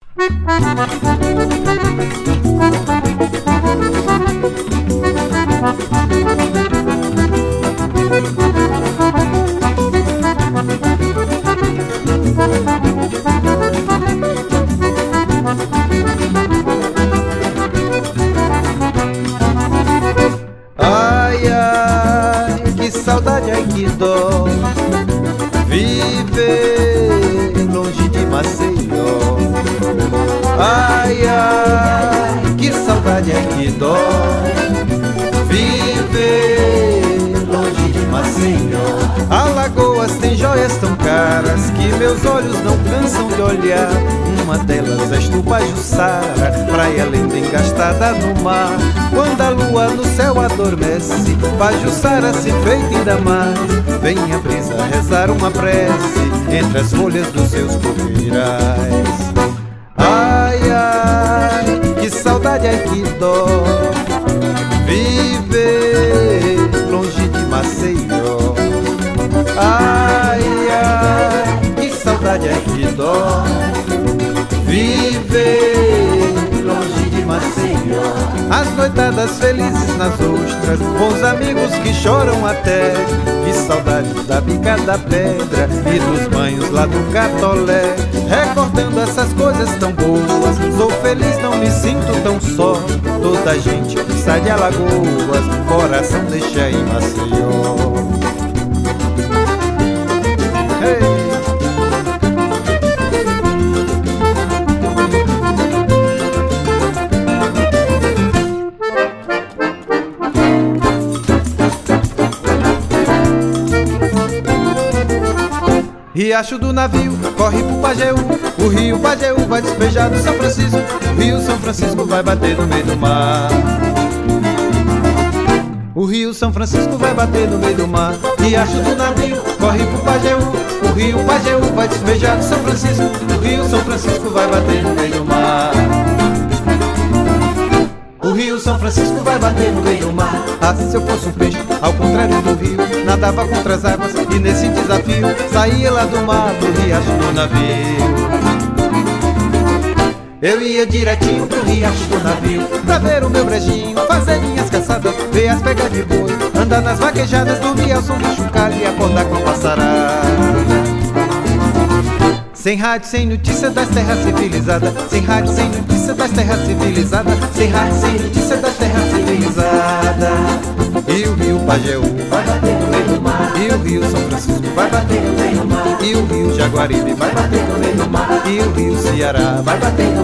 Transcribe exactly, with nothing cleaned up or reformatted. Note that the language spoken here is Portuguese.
Ai, ai, que saudade, ai, que dó viver longe de Maceió. Ai, ai, que saudade, ai, que dó viver longe de Maceió. Alagoas tem joias tão caras que meus olhos não cansam de olhar. Uma delas és tu, Pajuçara, praia linda engastada no mar. Quando a lua no céu adormece, Pajuçara se feita ainda mais. Vem a brisa rezar uma prece entre as folhas dos seus coqueirais. Ai, ai, que saudade, ai, que dó viver longe de Maceió. Ai, ai, que saudade, ai, que dó viver longe de Maceió. As noitadas felizes nas ostras, bons amigos que choram até. Que saudade da bica da pedra e dos banhos lá do Catolé. Recordando essas coisas tão boas, sou feliz, não me sinto tão só. Toda gente que sai de Alagoas, coração deixa em Maceió. Hey! Riacho do navio, corre pro Pajeú. O rio Pajeú vai despejar do São Francisco. O rio São Francisco vai bater no meio do mar. O rio São Francisco vai bater no meio do mar. Riacho do navio, corre pro Pajeú. O rio Pajeú vai despejar do São Francisco. O rio São Francisco vai bater no meio do mar. O rio São Francisco vai bater no meio do mar. Ah, se eu fosse um peixe, ao contrário do rio, nadava contra as águas e nesse desafio saía lá do mar pro riacho do navio. Eu ia direitinho pro riacho do navio pra ver o meu brejinho, fazer minhas caçadas, ver as pegas de boi, andar nas vaquejadas, dormir ao som do chocalho e acordar com a passarada. Sem rádio, sem notícia das terras civilizadas. Sem rádio, sem notícia das terras civilizadas. Sem rádio, sem notícia das terras civilizadas. E o rio Pajeú vai bater no meio do mar. E o rio São Francisco vai bater no meio do mar. E o rio Jaguaribe vai bater no meio do mar. E o rio Ceará vai bater no